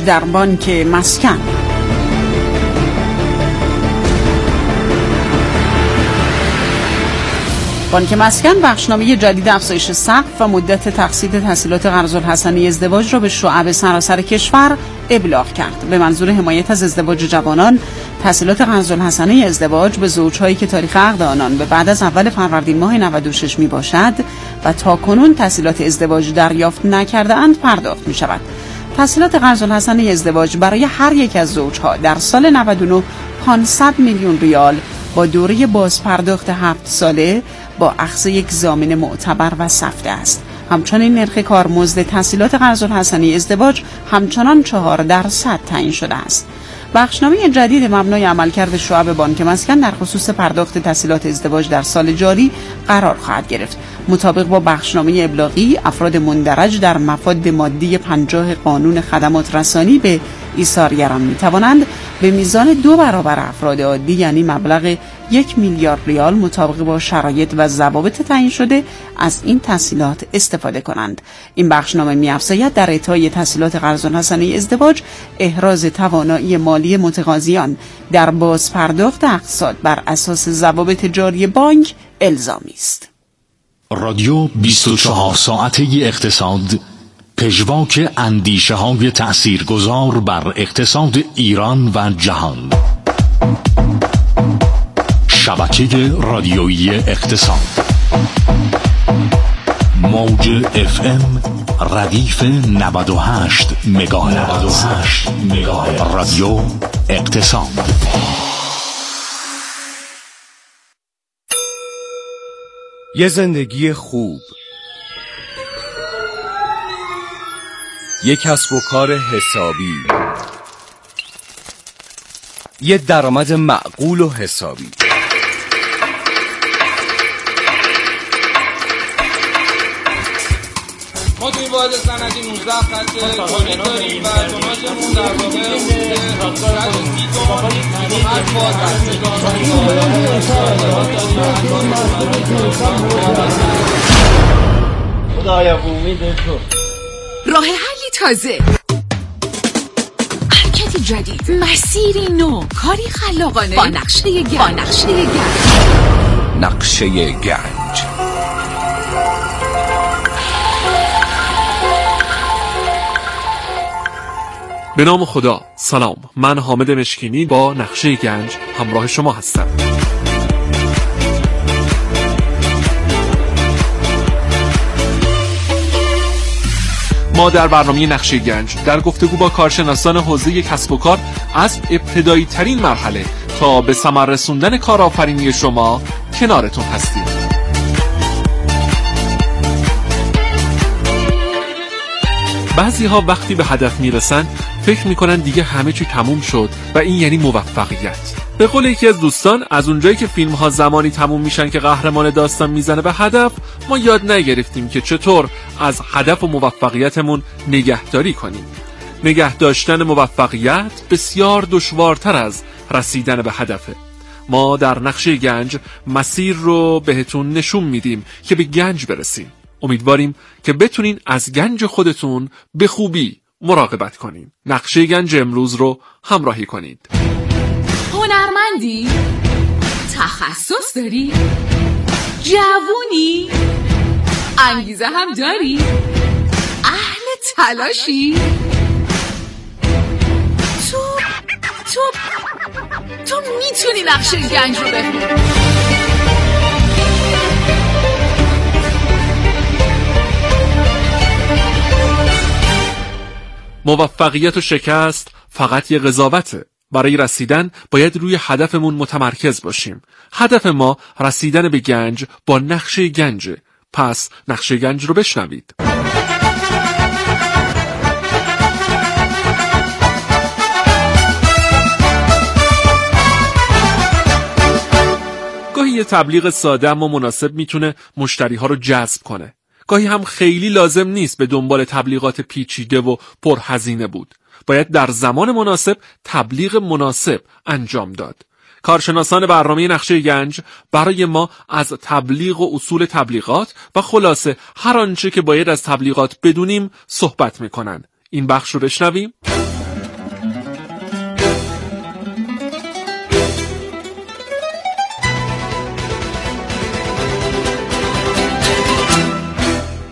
در بانک مسکن. بانک مسکن بخشنامه جدید افزایش سقف و مدت تقسیط تسهیلات قرض‌الحسنه ازدواج را به شعب سراسر کشور ابلاغ کرد. به منظور حمایت از ازدواج جوانان، تسهیلات قرض‌الحسنه ازدواج به زوجهایی که تاریخ عقد آنان به بعد از اول فروردین ماه 96 می باشد و تاکنون تسهیلات ازدواج دریافت نکرده‌اند پرداخت می شود. تسهیلات قرض‌الحسنه ازدواج برای هر یک از زوجها در سال 99 500 میلیون ریال با دوره بازپرداخت 7 ساله با اخذ یک ضامن معتبر و سفته است. همچنین نرخ کارمزد تسهیلات قرض‌الحسنه ازدواج همچنان 4% تعیین شده است. بخشنامه جدید مبنای عملکرد شعب بانک مسکن در خصوص پرداخت تسهیلات ازدواج در سال جاری قرار خواهد گرفت. مطابق با بخشنامه ابلاغی، افراد مندرج در مفاد مادی 50 قانون خدمات رسانی به ایثارگران می توانند به میزان 2 برابر افراد عادی، یعنی مبلغ 1 میلیارد ریال مطابق با شرایط و ضوابط تعیین شده از این تسهیلات استفاده کنند. این بخشنامه می‌افزاید در اعطای تسهیلات قرض‌الحسنه ازدواج احراز توانایی مالی متقاضیان در بازپرداخت اقساط بر اساس ضوابط جاری بانک الزامی است. رادیو 24 ساعته اقتصاد، پژواک اندیشه های تأثیرگذار بر اقتصاد ایران و جهان. شبکه رادیویی اقتصاد، موج FM ردیف 98 مگاهرتز، رادیو اقتصاد. یه زندگی خوب، یه کسب و کار حسابی، یه درآمد معقول و حسابی. ما توی واحد صنعتی 19 خط تولید داریم و توناژمون در واقع خدایا امید تو. راه حلی تازه، حرکتی جدید، مسیری نو، کاری خلاقانه با نقشه گنج. نقشه گنج. به نام خدا. سلام، من حامد مشکینی با نقشه گنج همراه شما هستم. ما در برنامه نقشه گنج در گفتگو با کارشناسان حوزه کسب و کار از ابتدایی ترین مرحله تا به ثمر رسوندن کارآفرینی شما کنارتون هستیم. بعضی ها وقتی به هدف میرسن فکر میکنن دیگه همه چی تموم شد و این یعنی موفقیت. به قول یکی از دوستان، از اونجایی که فیلم ها زمانی تموم میشن که قهرمان داستان میزنه به هدف، ما یاد نگرفتیم که چطور از هدف و موفقیتمون نگهداری کنیم. نگه داشتن موفقیت بسیار دشوارتر از رسیدن به هدفه. ما در نقشه گنج مسیر رو بهتون نشون میدیم که به گنج برسیم. امیدواریم که بتونین از گنج خودتون به خوبی مراقبت کنین. نقشه گنج امروز رو همراهی کنید. هنرمندی؟ تخصص داری؟ جوونی؟ انگیزه هم داری؟ اهل تلاشی؟ تو میتونی نقشه گنج رو بخونی. موفقیت و شکست فقط یه قضاوته. برای رسیدن باید روی هدفمون متمرکز باشیم. هدف ما رسیدن به گنج با نقشه گنجه. پس نقشه گنج رو بشنوید. گاهی یه تبلیغ ساده اما مناسب میتونه مشتری‌ها رو جذب کنه. گاهی هم خیلی لازم نیست به دنبال تبلیغات پیچیده و پرهزینه بود. باید در زمان مناسب تبلیغ مناسب انجام داد. کارشناسان برنامه نقشه گنج برای ما از تبلیغ و اصول تبلیغات و خلاصه هر آنچه که باید از تبلیغات بدونیم صحبت میکنن. این بخش رو بشنویم.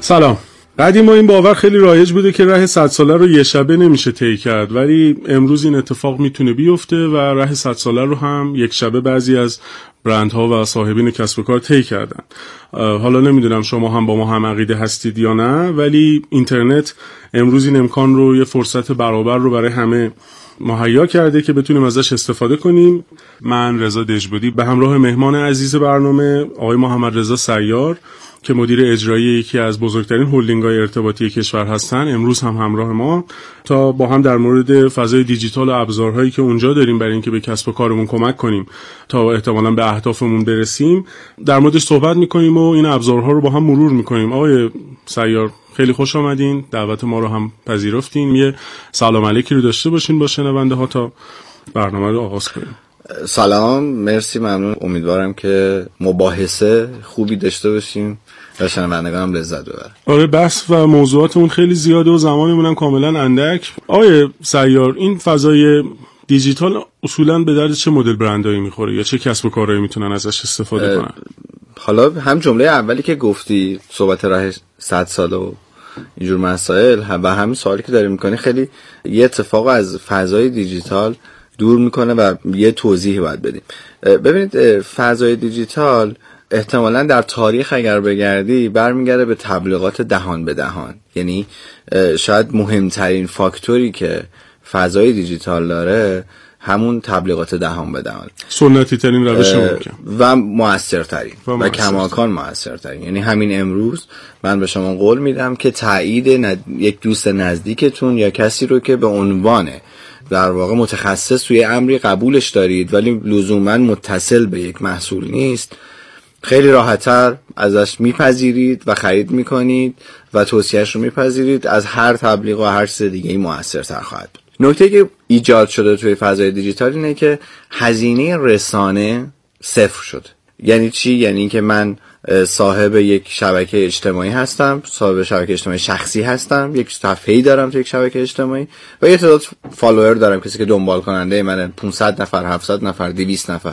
سلام. قدیما این باور خیلی رایج بوده که راه 100 ساله رو یه شبه نمیشه طی کرد، ولی امروز این اتفاق میتونه بیفته و راه 100 ساله رو هم یک شبه بعضی از برندها و صاحبین کسب و کار طی کردن. حالا نمیدونم شما هم با ما هم عقیده هستید یا نه، ولی اینترنت امروز این امکان رو، یه فرصت برابر رو برای همه مهیا کرده که بتونیم ازش استفاده کنیم. من رضا دژبودی به همراه مهمان عزیز برنامه آقای محمد رضا سیار که مدیر اجرایی یکی از بزرگترین هلدینگ‌های ارتباطی کشور هستن، امروز هم همراه ما تا با هم در مورد فضای دیجیتال و ابزارهایی که اونجا داریم برای اینکه به کسب و کارمون کمک کنیم تا احتمالاً به اهدافمون برسیم در موردش صحبت می‌کنیم و این ابزارها رو با هم مرور می‌کنیم. آقای سیار خیلی خوش آمدین، دعوت ما رو هم پذیرفتین. یه سلام علیکی رو داشته باشین با شنونده ها تا برنامه رو آغاز کنیم. سلام، مرسی، ممنون. امیدوارم که مباحثه خوبی داشته باشیم و شنوندگانم لذت ببرن. آره، بحث و موضوعاتمون خیلی زیاده و زمانمون هم کاملا اندک. آقای سیار، این فضای دیجیتال اصولاً به درد چه مدل برندایی میخوره یا چه کسب و کارهایی میتونن ازش استفاده کنن؟ حالا هم جمله اولی که گفتی صحبت راه 100 ساله و اینجور مسائل و همین سوالی که داری میکنی خیلی یه اتفاق از فضای دیجیتال دور میکنه و یه توضیحی باید بدیم. ببینید، فضای دیجیتال احتمالاً در تاریخ اگر بگردی برمیگرده به تبلیغات دهان به دهان. یعنی شاید مهمترین فاکتوری که فضای دیجیتال داره همون تبلیغات دهان به دهان، سنتی ترین روش ممکن و موثرترین و کماکان موثرترین. یعنی همین امروز من به شما قول میدم که تایید یک دوست نزدیکتون یا کسی رو که به عنوان در واقع متخصص توی امری قبولش دارید ولی لزوما متصل به یک محصول نیست، خیلی راحت‌تر ازش میپذیرید و خرید میکنید و توصیهش رو میپذیرید. از هر تبلیغ و هر چیز دیگه‌ای موثرتر خواهد بود. نکته که ایجاد شده توی فضای دیجیتال اینه که هزینه رسانه صفر شد. یعنی چی؟ یعنی که من صاحب یک شبکه اجتماعی هستم، صاحب شبکه اجتماعی شخصی هستم، یک صفحه‌ای دارم توی یک شبکه اجتماعی و یه تعداد فالوور دارم، کسی که دنبال کننده منه، 500 نفر، 700 نفر، 200 نفر.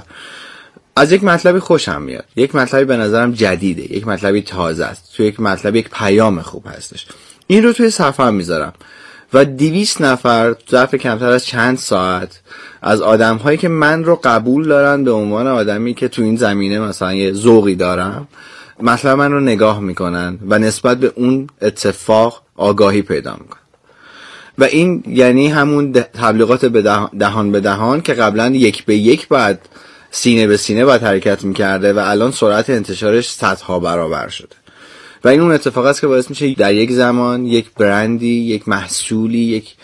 از یک مطلبی خوشم میاد، یک مطلبی به نظرم جدیده، یک مطلبی تازه است، توی یک مطلب یک پیام خوب هستش، این رو توی صفحه‌ام میذارم و 200 نفر ظرف کمتر از چند ساعت از آدم‌هایی که من رو قبول دارن به عنوان آدمی که تو این زمینه مثلا یه ذوقی دارم، مثلا من رو نگاه میکنن و نسبت به اون اتفاق آگاهی پیدا میکنن. و این یعنی همون تبلیغات دهان به دهان که قبلا 1 به 1 بعد سینه به سینه باید حرکت میکرده و الان سرعت انتشارش صدها برابر شده. و این اون اتفاق است که باعث میشه در یک زمان یک برندی، یک محصولی، یک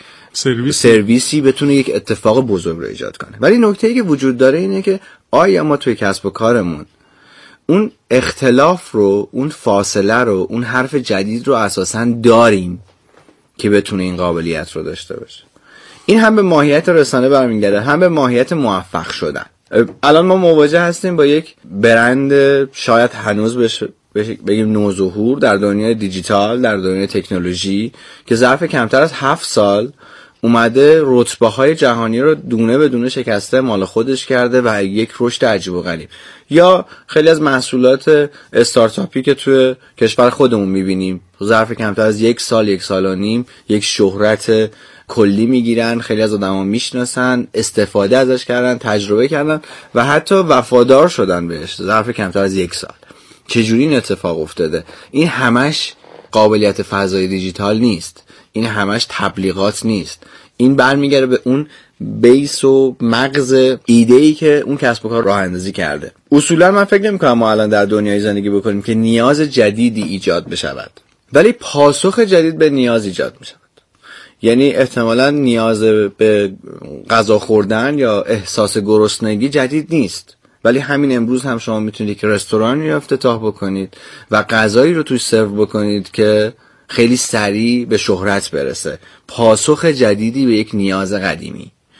سرویسی بتونه یک اتفاق بزرگ رو ایجاد کنه. ولی نکته‌ای که وجود داره اینه که آیا ما توی کسب و کارمون اون اختلاف رو، اون فاصله رو، اون حرف جدید رو اساساً داریم که بتونه این قابلیت رو داشته باشه؟ این هم به ماهیت رسانه برمیگرده، هم به ماهیت موفق شدن. الان ما مواجه هستیم با یک برند شاید هنوز بگیم نوظهور در دنیای دیجیتال، در دنیای تکنولوژی، که ظرف کمتر از 7 سال اومده رتبه‌های جهانی رو دونه به دونه شکسته، مال خودش کرده و یک رشد عجیب و غریب. یا خیلی از محصولات استارتاپی که توی کشور خودمون می‌بینیم ظرف کمتر از 1 سال، 1 سال و نیم یک شهرت کلی میگیرن، خیلی از آدما میشناسن، استفاده ازش کردن، تجربه کردن و حتی وفادار شدن بهش ظرف کمتر از 1 سال. چجوری این اتفاق افتاده؟ این همش قابلیت فضای دیجیتال نیست، این همش تبلیغات نیست، این برمیگره به اون بیس و مغز ایده‌ای که اون کسب و کار راه اندازی کرده. اصولا من فکر نمی‌کنم ما الان در دنیای زندگی بکنیم که نیاز جدیدی ایجاد بشود، ولی پاسخ جدید به نیاز ایجاد می‌شود. یعنی احتمالاً نیاز به غذا خوردن یا احساس گرسنگی جدید نیست، ولی همین امروز هم شما میتونید یک رستورانی رو افتتاح بکنید و غذایی رو توش سرو بکنید که خیلی سریع به شهرت برسه، پاسخ جدیدی به یک نیاز قدیمی.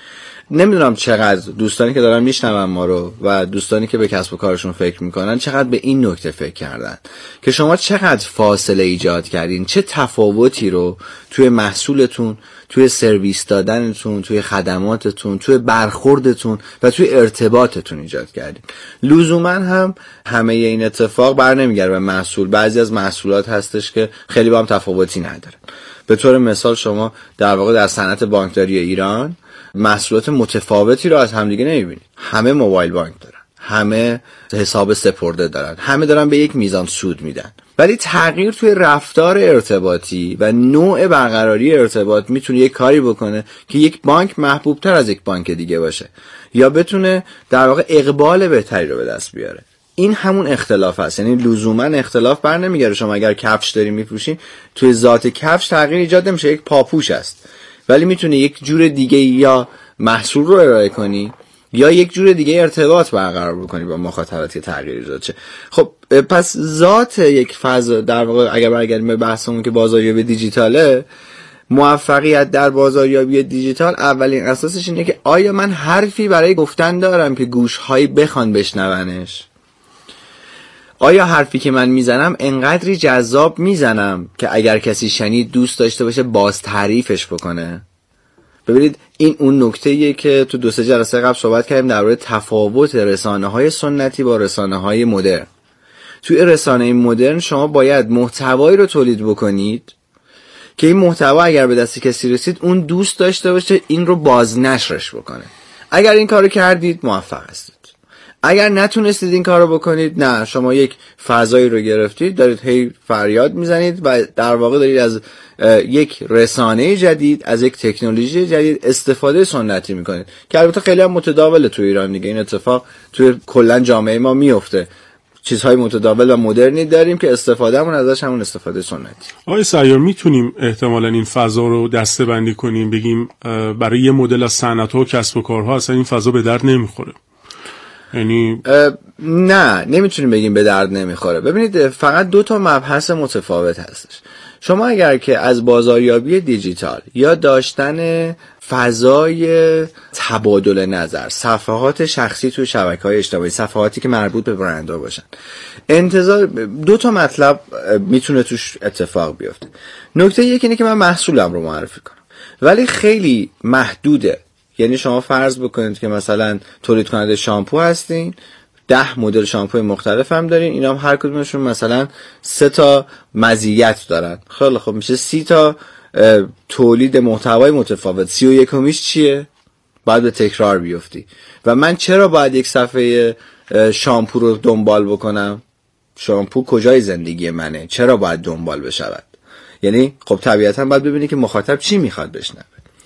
نمیدونم چقدر دوستانی که دارن میشنون ما رو و دوستانی که به کسب و کارشون فکر میکنن چقدر به این نکته فکر کردن که شما چقدر فاصله ایجاد کردین، چه تفاوتی رو توی محصولتون، توی سرویس دادنتون، توی خدماتتون، توی برخوردتون و توی ارتباطتون ایجاد کردین. لزوما هم همه این اتفاق بر نمیگرده به محصول. بعضی از محصولات هستش که خیلی با هم تفاوتی نداره. به طور مثال شما در واقع در صنعت بانکداری ایران محصولات متفاوتی رو از همدیگه نمیبینید. همه موبایل بانک دارن، همه حساب سپرده دارن، همه دارن به یک میزان سود میدن. ولی تغییر توی رفتار ارتباطی و نوع برقراری ارتباط میتونه یک کاری بکنه که یک بانک محبوب تر از یک بانک دیگه باشه یا بتونه در واقع اقبال بهتری رو به دست بیاره. این همون اختلاف هست. یعنی لزوما اختلاف بر نمیگره. شما اگر کفش داری میپوشین، توی ذات کفش تغییر ایجاد نمیشه، یک پاپوش است، ولی میتونه یک جور دیگه یا محصول رو ارائه کنی یا یک جور دیگه ارتباط برقرار بکنی با مخاطبت که تغییر ایجاد شه. خب پس ذات یک فضا در واقع اگر برگردیم به بحثمون که بازاریابی دیجیتاله، موفقیت در بازاریابی دیجیتال اولین اساسش اینه که آیا من حرفی برای گفتن دارم که گوش‌هایی بخوان بشنونش؟ آیا حرفی که من میزنم انقدری جذاب میزنم که اگر کسی شنید دوست داشته باشه باز تعریفش بکنه؟ ببینید این اون نکته‌ایه که تو 2-3 جلسه قبل صحبت کردیم درباره تفاوت رسانه‌های سنتی با رسانه‌های مدرن. توی رسانه مدرن شما باید محتوایی رو تولید بکنید که این محتوا اگر به دست کسی رسید اون دوست داشته باشه این رو بازنشرش بکنه. اگر این کارو کردید موفق هستید. اگر نتونستید این کارو بکنید، نه، شما یک فضایی رو گرفتید، دارید هی فریاد میزنید و در واقع دارید از یک رسانه جدید، از یک تکنولوژی جدید استفاده سنتی میکنید که البته خیلی هم متداوله تو ایران دیگه. این اتفاق توی کلا جامعه ما میفته. چیزهای متداول و مدرنی داریم که استفادهمون ازش همون استفاده سنتی. آقای سیار، میتونیم احتمالاً این فضا رو دسته‌بندی کنیم، بگیم برای یه مدل از صنعت‌ها و کسب و کارها اصلا این فضا به درد نمیخوره؟ یعنی نه، نمیتونیم بگیم به درد نمیخوره. ببینید فقط 2 مبحث متفاوت هستش. شما اگر که از بازاریابی دیجیتال یا داشتن فضای تبادل نظر، صفحات شخصی توی شبکه‌های اجتماعی، صفحاتی که مربوط به برندها باشن، انتظار 2 مطلب میتونه توش اتفاق بیفته. نکته یکی اینه که من محصولم رو معرفی کنم ولی خیلی محدوده. یعنی شما فرض بکنید که مثلا تولید کننده شامپو هستین، 10 مدل شامپو مختلف هم دارین، اینا هم هر کدومشون مثلا 3 مزیت دارن. خیلی خب میشه 30 تولید محتوای متفاوت. 31میش چیه؟ باید به تکرار بیفتی. و من چرا باید یک صفحه شامپو رو دنبال بکنم؟ شامپو کجای زندگی منه؟ چرا باید دنبال بشود؟ یعنی خب طبیعتا باید ببینی که مخاطب چی میخواد بشنوه.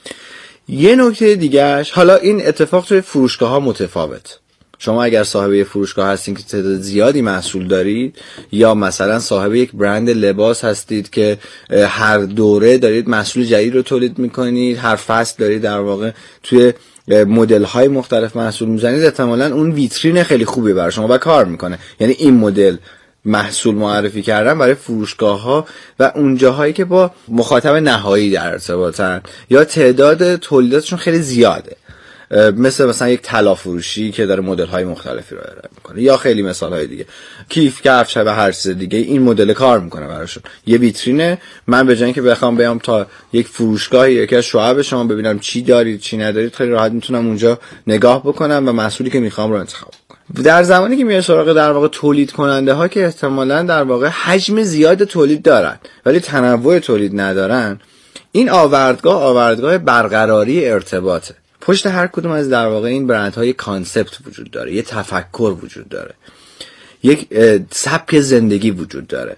یه نکته دیگهش، حالا این اتفاق توی فروشگاه‌ها متفاوت. شما اگر صاحب یک فروشگاه هستین که تعداد زیادی محصول دارید، یا مثلا صاحب یک برند لباس هستید که هر دوره دارید محصول جدید رو تولید میکنید، هر فصل دارید در واقع توی مدل‌های مختلف محصول میزنید، احتمالاً اون ویترین خیلی خوبی برای شما و کار میکنه. یعنی این مدل محصول معرفی کردن برای فروشگاه‌ها و اون جاهایی که با مخاطب نهایی در ارتباطن یا تعداد تولیداتشون خیلی زیاده، مثلا یک طلا فروشی که داره مدل‌های مختلفی رو ارائه میکنه، یا خیلی مثال‌های دیگه، کیف کفش و هر چیز دیگه، این مدل کار میکنه براشون. یه ویترینه. من به جای اینکه بخوام بیام تا یک فروشگاه یکی از شعب شما ببینم چی دارید چی ندارید، خیلی راحت میتونم اونجا نگاه بکنم و محصولی که میخوام رو انتخاب کنم. در زمانی که میاد سراغ در واقع تولید کننده ها که احتمالاً در واقع حجم زیاد تولید دارن ولی تنوع تولید ندارن، این آوردگاه برقراری ارتباطه. پشت هر کدوم از در واقع این برندهای کانسپت وجود داره، یه تفکر وجود داره، یک سبک زندگی وجود داره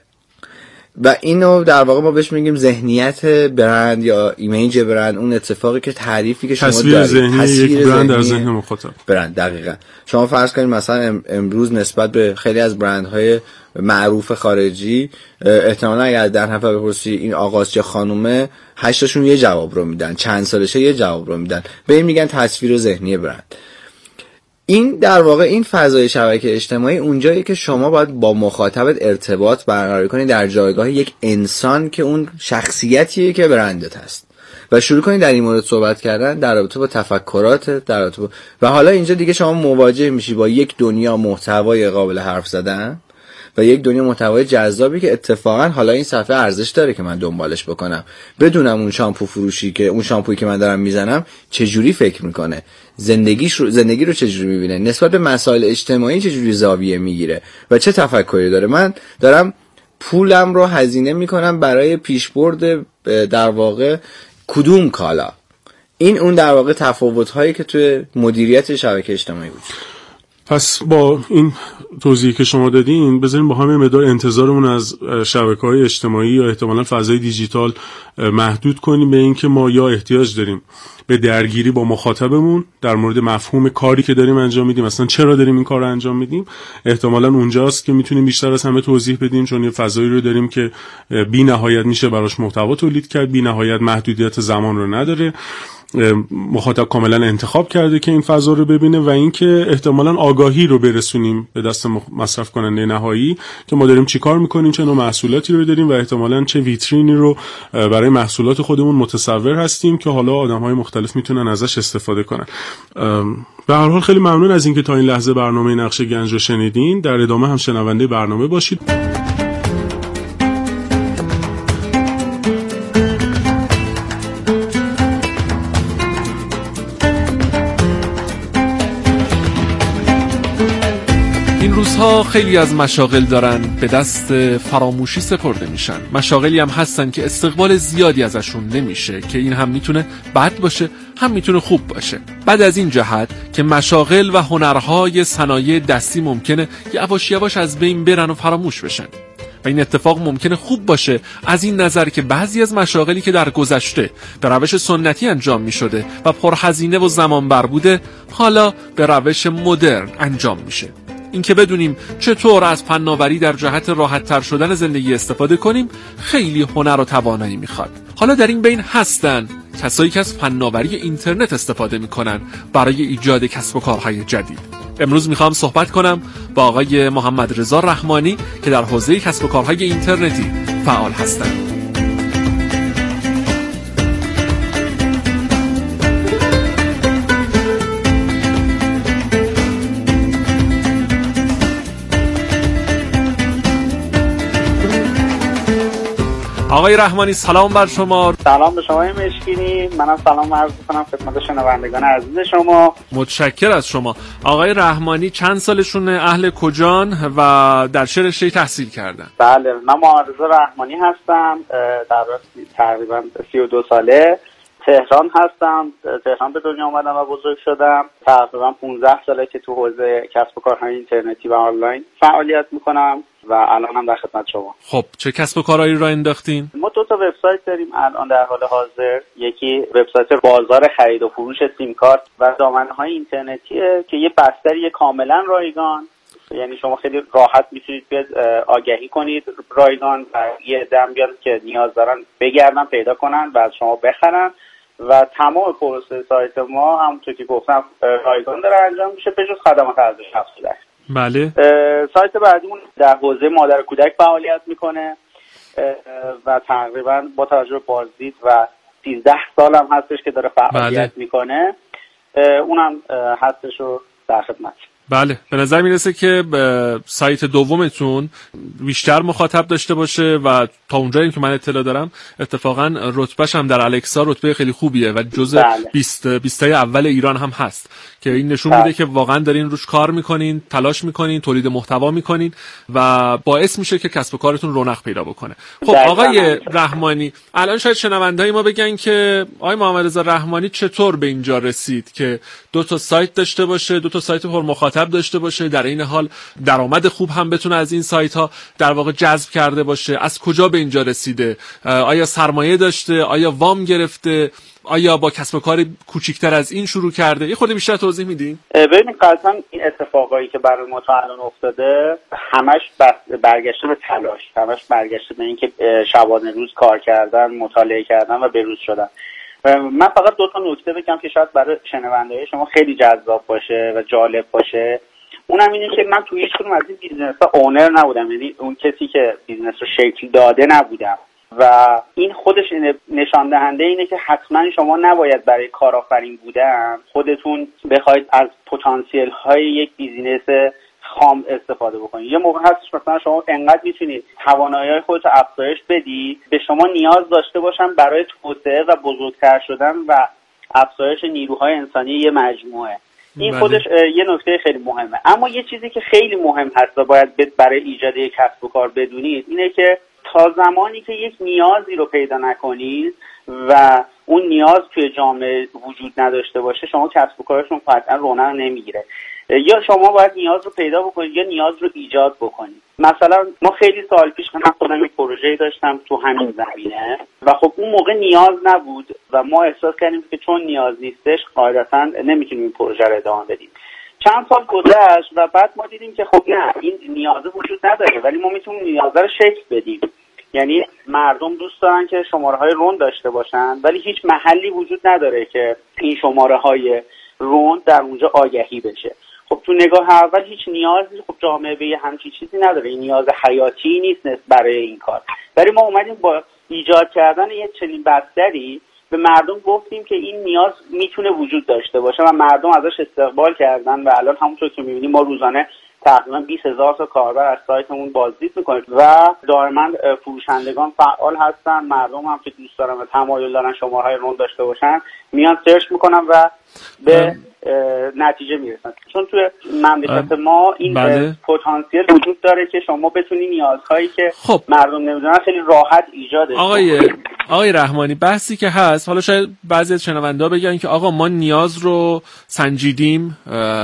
و اینو در واقع ما بهش میگیم ذهنیت برند یا ایمیج برند. اون اتفاقی که تعریفی که شما دارید، تصویر یک برند در ذهن مخاطب. برند دقیقاً. شما فرض کنید مثلا امروز نسبت به خیلی از برندهای معروف خارجی احتمالاً اگر در نفر بپرسی این آقاست یا خانومه، 8 تاشون یه جواب رو میدن، چند سالشه یه جواب رو میدن، به این میگن تصویر ذهنی برند. این در واقع این فضای شبکه اجتماعی اونجایی که شما باید با مخاطبت ارتباط برقرار کنی در جایگاه یک انسان که اون شخصیتیه که برندت هست. و شروع کنید در این مورد صحبت کردن در رابطه با تفکرات، در رابطه با... و حالا اینجا دیگه شما مواجه میشی با یک دنیا محتوای قابل حرف زدن و یک دنیا محتوای جذابی که اتفاقا حالا این صفحه ارزش داره که من دنبالش بکنم، بدونم اون شامپو فروشی که اون شامپویی که من دارم میزنم چجوری فکر میکنه، زندگی رو چجوری میبینه، نسبت به مسائل اجتماعی چجوری زاویه میگیره و چه تفکری داره. من دارم پولم رو هزینه میکنم برای پیشبرد در واقع کدوم کالا. این اون در واقع تفاوت‌هایی که توی مدیریت شبکه اجتماعی بود. پس با این توضیحی که شما دادین بذاریم با هم مقدار انتظارمون از شبکه‌های اجتماعی یا احتمالاً فضای دیجیتال محدود کنیم به این که ما یا احتیاج داریم به درگیری با مخاطبمون در مورد مفهوم کاری که داریم انجام میدیم، اصلا چرا داریم این کار رو انجام میدیم. احتمالاً اونجاست که میتونیم بیشتر از همه توضیح بدیم، چون یه فضایی رو داریم که بی نهایت میشه براش محتوا تولید کرد، بی نهایت محدودیت زمان رو نداره، مخاطب کاملا انتخاب کرده که این فضا رو ببینه و اینکه احتمالاً آگاهی رو برسونیم به دست مصرف کننده نهایی که ما داریم چی کار میکنیم، چه نوع محصولاتی رو داریم و احتمالاً چه ویترینی رو برای محصولات خودمون متصور هستیم که حالا آدم‌های مختلف میتونن ازش استفاده کنن. به هر حال خیلی ممنون از اینکه تا این لحظه برنامه نقش گنج رو شنیدین. در ادامه هم شنونده برنامه باشید. روزها خیلی از مشاغل دارن به دست فراموشی سپرده میشن. مشاغلی هم هستن که استقبال زیادی ازشون نمیشه که این هم میتونه بد باشه هم میتونه خوب باشه. بعد از این جهت که مشاغل و هنرهای صنایع دستی ممکنه یواش یواش از بین برن و فراموش بشن و این اتفاق ممکنه خوب باشه از این نظر که بعضی از مشاغلی که در گذشته به روش سنتی انجام میشده و پرهزینه و زمان بر بوده حالا به روش مدرن انجام میشه. این که بدونیم چطور از فناوری در جهت راحت تر شدن زندگی استفاده کنیم خیلی هنر و توانایی میخواد. حالا در این بین هستن کسایی که از فناوری اینترنت استفاده میکنن برای ایجاد کسب و کارهای جدید. امروز میخوام صحبت کنم با آقای محمد رضا رحمانی که در حوزه کسب و کارهای اینترنتی فعال هستند. آقای رحمانی سلام بر شما. سلام به شما مشکینی. منم سلام عرض می‌کنم خدمت شنوندگان عزیز شما. متشکر از شما. آقای رحمانی چند سالشون، اهل کجان و در چه رشته‌ای تحصیل کردن؟ بله من محمد رضا رحمانی هستم، در تقریبا 32 ساله تهران هستم. تهران به دنیا اومدم و بزرگ شدم. تقریبا 15 ساله که تو حوزه کسب و کارهای اینترنتی و آنلاین فعالیت میکنم و الان هم در خدمت شما. خب چه کسب و کارهایی را انداختین؟ ما 2 تا وبسایت داریم الان در حال حاضر. یکی وبسایت بازار خرید و فروش سیم کارت و دامنه‌های اینترنتیه که یه بستری کاملا رایگان، یعنی شما خیلی راحت میتونید بیاد آگهی کنید رایگان و یه دم بیاد که نیاز دارن بگردن پیدا کنن و از شما بخرن و تمام پروسه سایت ما همونطور که گفتم رایگان داره انجام میشه به جز خدمات ارزش افزوده. بله. سایت بعدیمون در حوزه مادر کودک فعالیت میکنه و تقریبا با توجه به بازدید و 13 سال هم هستش که داره فعالیت میکنه. اونم هستش و در خدمت. بله به نظر میرسه که سایت دومتون بیشتر مخاطب داشته باشه و تا اونجایی که من اطلاع دارم اتفاقا رتبهش هم در الکسا رتبه خیلی خوبیه و جزء 20 اول ایران هم هست که این نشون میده که واقعا دارین روش کار میکنین، تلاش میکنین، تولید محتوا میکنین و باعث میشه که کسب و کارتون رونق پیدا بکنه. خب آقای رحمانی الان شاید شنونده‌های ما بگن که آقای محمد رضا رحمانی چطور به اینجا رسید که 2 تا سایت داشته باشه، 2 تا سایت پر مخاطب داشته باشه، در این حال درآمد خوب هم بتونه از این سایت ها در واقع جذب کرده باشه؟ از کجا به اینجا رسیده؟ آیا سرمایه داشته؟ آیا وام گرفته؟ آیا با کسب و کار کوچیک‌تر از این شروع کرده؟ یه خورده بیشتر توضیح میدین؟ ببینید قطعا این اتفاقایی که برای ما تا الان افتاده همش برگشته به تلاش، همش برگشته به اینکه شبانه روز کار کردن، مطالعه کردن و بروز شدن. من فقط 2 تا نکته بگم که شاید برای شنونده‌های شما خیلی جذاب باشه و جالب باشه. اونم اینه که من توی هیچ کدوم از این بیزنس‌ها اونر نبودم، یعنی اون کسی که بیزنس رو شکل داده نبودم. و این خودش نشان دهنده اینه که حتما شما نباید برای کارآفرین بودن خودتون بخواید از پتانسیل های یک بیزینس خام استفاده بکنید. یه موقع هستش مثلا شما انقدر میتونید توانایی‌های خودت رو افزایش بدی به شما نیاز داشته باشن برای توسعه و بزرگتر شدن و افزایش نیروهای انسانی یه مجموعه. این خودش یه نکته خیلی مهمه. اما یه چیزی که خیلی مهم هست و باید برای ایجاد یک کسب و کار بدونید اینه که تا زمانی که یک نیازی رو پیدا نکنید و اون نیاز توی جامعه وجود نداشته باشه شما کسب و کارشون قطعا رونق نمیگیره. یا شما باید نیاز رو پیدا بکنید یا نیاز رو ایجاد بکنید. مثلا ما خیلی سال پیش من خودم یک پروژه‌ای داشتم تو همین زمینه و خب اون موقع نیاز نبود و ما احساس کردیم که چون نیاز نیستش قاعدتاً نمیتونیم این پروژه رو ادامه بدیم. چند سال گذشت و بعد ما دیدیم که خب نه این نیاز وجود نداره ولی ما میتونیم نیاز رو شکل بدیم. یعنی مردم دوست دارن که شماره‌های رون داشته باشن ولی هیچ محلی وجود نداره که این شماره‌های رون در اونجا آگهی بشه. خب تو نگاه اول هیچ نیازی خب جامعه به همچین چیزی نداره، این نیاز حیاتی نیست برای این کار. ولی ما اومدیم با ایجاد کردن یک چنین بستری به مردم گفتیم که این نیاز میتونه وجود داشته باشه و مردم ازش استقبال کردن و الان همونطور که میبینیم ما روزانه تقریبا 20,000 تا کاربر از سایتمون بازدید میکنیم و دائما فروشندگان فعال هستن. مردم هم که دوست دارن و تمایل دارن شماره‌های رون داشته باشن میان سرچ میکنن و به نتیجه میرسن. چون توی مملکت ما این پتانسیل وجود داره که شما بتونی نیازهایی که مردم نمیدونن خیلی راحت ایجادش آقای رحمانی بحثی که هست، حالا شاید بعضی از شنونده‌ها بگن که آقا ما نیاز رو سنجیدیم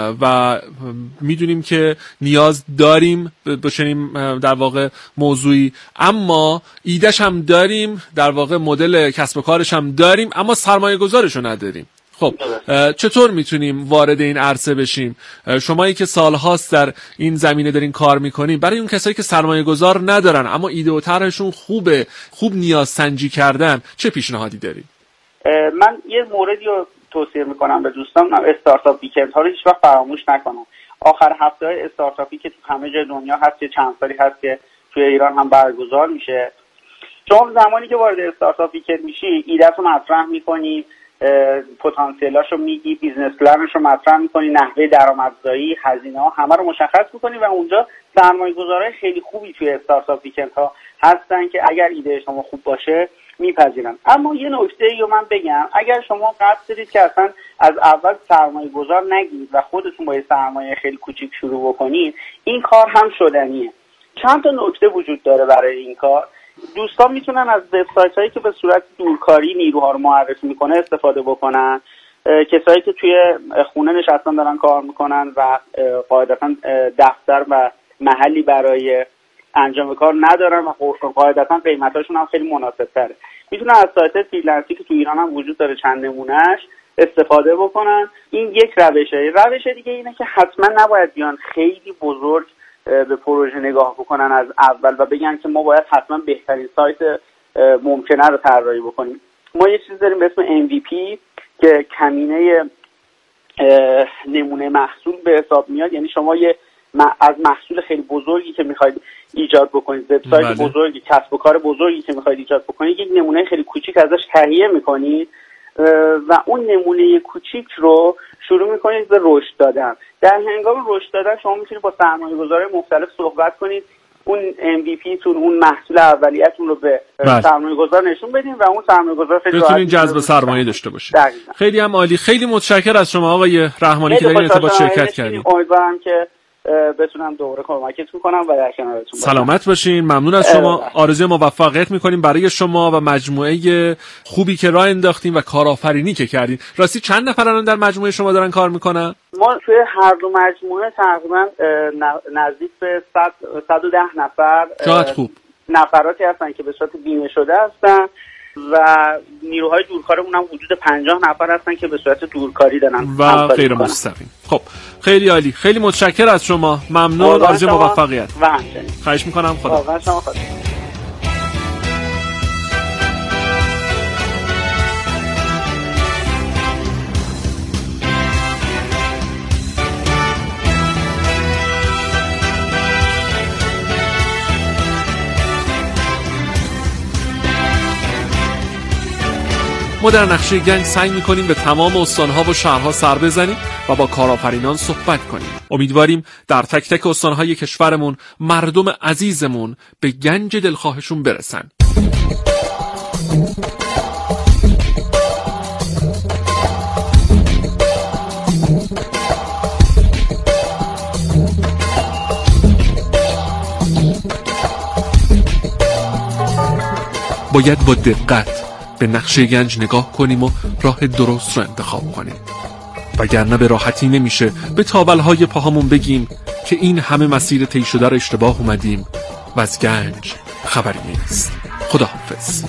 و میدونیم که نیاز داریم بشنیم در واقع موضوعی، اما ایده‌ش هم داریم، در واقع مدل کسب و کارش هم داریم، اما سرمایه گذارش رو نداریم. خب چطور میتونیم وارد این عرصه بشیم؟ شمایی که سالهاست در این زمینه دارین کار میکنین، برای اون کسایی که سرمایه گذار ندارن اما ایده و طرحشون خوب نیاز سنجی کردن، چه پیشنهادی دارید؟ من یه موردی رو توصیه میکنم به دوستان، استارتاپ ویکند ها رو هیچ وقت فراموش نکنم. آخر هفته های استارتاپی که تو همه جای دنیا هست، که چند سالی هست که توی ایران هم برگزار میشه. شما زمانی که وارد استارتاپ ویکند میشی ایده‌ت رو مطرح میکنی، پتانسیلاشو میگی، بیزنس پلنشو مطرح میکنی، نحوه درآمدزایی، هزینه‌ها همه رو مشخص میکنی و اونجا سرمایه‌گذارای خیلی خوبی توی استارتاپ ویکند ها هستن که اگر ایده شما خوب باشه میپذیرن. اما یه نکته‌ای رو من بگم، اگر شما قصد دارید که اصلا از اول سرمایه‌گذار نگیرید و خودتون با سرمایه خیلی کوچیک شروع بکنید، این کار هم شدنیه. چند تا نکته وجود داره برای این کار. دوستان میتونن از وبسایت‌هایی که به صورت دورکاری نیروها رو معرفی میکنه استفاده بکنن. کسایی که توی خونه نشستن دارن کار میکنن و قاعدتاً دفتر و محلی برای انجام کار ندارن و قاعدتاً قیمتاشون هم خیلی مناسب تره، میتونن از سایت فریلنسی که تو ایران هم وجود داره چند نمونهش استفاده بکنن. این یک روشه. روش دیگه اینه که حتما نباید بیان خیلی بزرگ به پروژه نگاه بکنن از اول و بگن که ما باید حتما بهترین سایت ممکنه رو طراحی بکنیم. ما یه چیز داریم به اسم MVP که کمینه نمونه محصول به حساب میاد. یعنی شما از محصول خیلی بزرگی که میخواید ایجاد بکنید، وبسایت بزرگی، کسب و کار بزرگی که میخواید ایجاد بکنید، یک نمونه خیلی کوچیک ازش تهیه میکنید و اون نمونه کوچیک رو شروع میکنید به رشد دادن. در هنگام رشد دادن شما میتونید با سرمایه‌گذارای مختلف صحبت کنید، اون MVP تون، اون محصول اولیه‌تون رو به سرمایه‌گذار نشون بدین و اون سرمایه‌گذار خیلی بتونین جذب سرمایه داشته باشه. خیلی هم عالی. خیلی متشکرم از شما آقای رحمانی که در این ارتباط شرکت کردید. امیدوارم که بتونم دوباره کمکتون کنم و در کنارتون باشم. سلامت باشین. ممنون از شما. آرزوی موفقیت میکنیم برای شما و مجموعه خوبی که راه انداختین و کارآفرینی که کردین. راستی چند نفر الان در مجموعه شما دارن کار میکنن؟ ما توی هر دو مجموعه تقریبا نزدیک به 110 نفر نفراتی هستن که به صورت بیمه شده هستن و نیروهای دورکارمون هم حدود 50 نفر هستن که به صورت دورکاری دارن و غیر مستقیم. خب خیلی عالی. خیلی متشکرم از شما. ممنون. آرزوی موفقیت. و همچنین. خواهش میکنم. خدا. ما در نقشه گنج سعی می‌کنیم به تمام استان‌ها و شهرها سر بزنیم و با کارآفرینان صحبت کنیم. امیدواریم در تک تک استان‌های کشورمون مردم عزیزمون به گنج دلخواهشون برسن. باید با دقت به نقشه گنج نگاه کنیم و راه درست رو انتخاب کنیم، وگرنه به راحتی نمیشه به تاولهای پاهامون بگیم که این همه مسیر طی شده رو اشتباه اومدیم و از گنج خبری نیست. خداحافظ.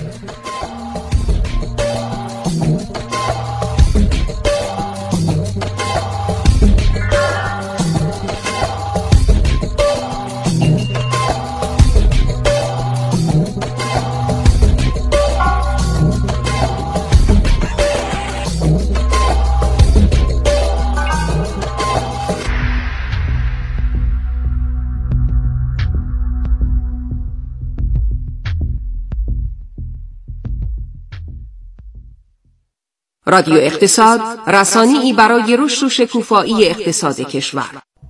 رادیو اقتصاد، رسانه‌ای برای رشد و شکوفایی اقتصاد کشور.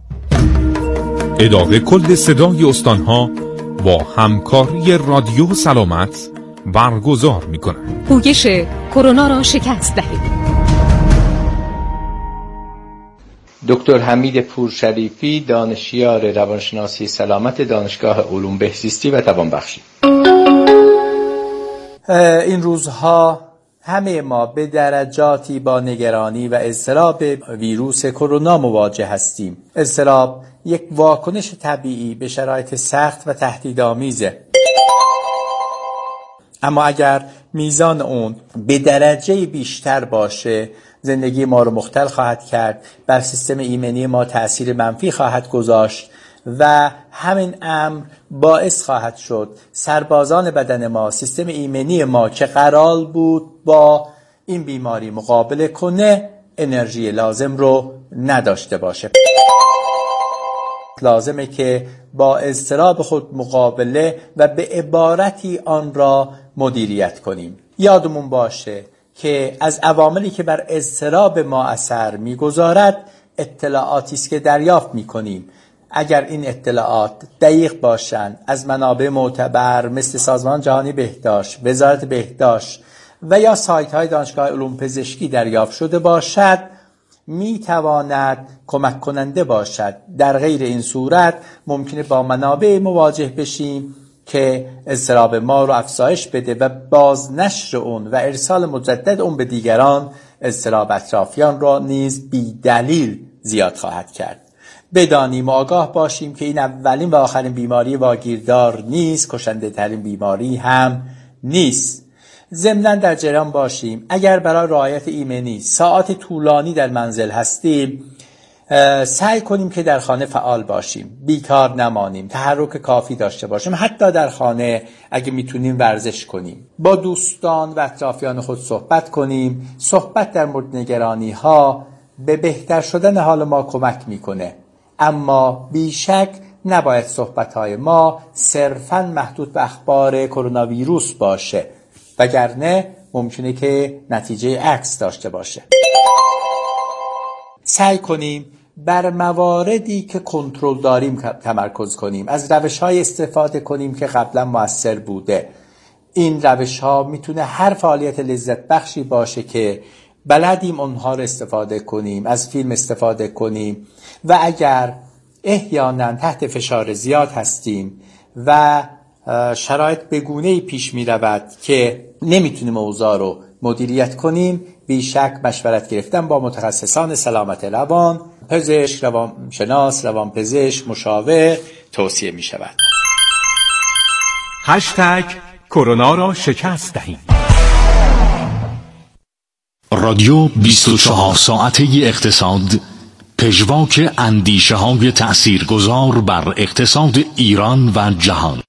اداره کل صدای استانها با همکاری رادیو سلامت برگزار می‌کند. پویش کرونا را شکست دهید. دکتر حمید پورشریفی، دانشیار روانشناسی سلامت دانشگاه علوم بهزیستی و توانبخشی. این روزها همه ما به درجاتی با نگرانی و اضطراب ویروس کرونا مواجه هستیم. اضطراب یک واکنش طبیعی به شرایط سخت و تهدیدآمیزه، اما اگر میزان اون به درجه بیشتر باشه زندگی ما رو مختل خواهد کرد، بر سیستم ایمنی ما تأثیر منفی خواهد گذاشت و همین امر باعث خواهد شد سربازان بدن ما، سیستم ایمنی ما که قرار بود با این بیماری مقابله کنه، انرژی لازم رو نداشته باشه. لازمه که با اضطراب خود مقابله و به عبارتی آن را مدیریت کنیم. یادمون باشه که از عواملی که بر اضطراب ما اثر می‌گذارد اطلاعاتی است که دریافت می‌کنیم. اگر این اطلاعات دقیق باشند، از منابع معتبر مثل سازمان جهانی بهداشت، وزارت بهداشت و یا سایت‌های دانشگاه علوم پزشکی دریافت شده باشد، می‌تواند کمک کننده باشد. در غیر این صورت ممکنه با منابع مواجه بشیم که اضطراب ما رو افزایش بده و بازنشر اون و ارسال مجدد اون به دیگران اضطراب اطرافیان را نیز بی دلیل زیاد خواهد کرد. بدانیم و آگاه باشیم که این اولین و آخرین بیماری واگیردار نیست، کشنده ترین بیماری هم نیست. ضمناً در جریان باشیم اگر برای رعایت ایمنی ساعات طولانی در منزل هستیم، سعی کنیم که در خانه فعال باشیم، بیکار نمانیم، تحرک کافی داشته باشیم، حتی در خانه اگه میتونیم ورزش کنیم، با دوستان و اطرافیان خود صحبت کنیم. صحبت در مورد نگرانی ها به بهتر شدن حال ما کمک میکنه، اما بیشک نباید صحبت‌های ما صرفاً محدود به اخبار کرونا ویروس باشه، وگرنه ممکنه که نتیجه عکس داشته باشه. سعی کنیم بر مواردی که کنترل داریم تمرکز کنیم، از روش‌های استفاده کنیم که قبلا مؤثر بوده. این روش‌ها میتونه هر فعالیت لذت بخشی باشه که بلدیم اونها رو استفاده کنیم، از فیلم استفاده کنیم و اگر احیانا تحت فشار زیاد هستیم و شرایط به گونه‌ای پیش می رود که نمیتونیم اوضاع رو مدیریت کنیم، بیشک مشورت گرفتن با متخصصان سلامت روان، پزشک، روانشناس، روانپزشک، مشاور توصیه می شود. هشتگ کرونا را شکست دهیم. رادیو 24 ساعته اقتصاد، پژواک اندیشه های تأثیرگذار بر اقتصاد ایران و جهان.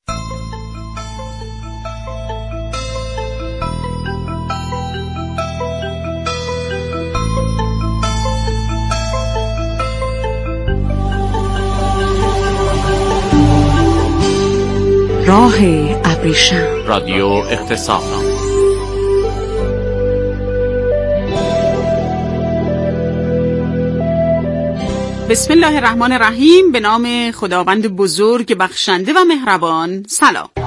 راه ابریشم. رادیو اقتصاد. بسم الله الرحمن الرحیم. به نام خداوند بزرگ بخشنده و مهربان. سلام.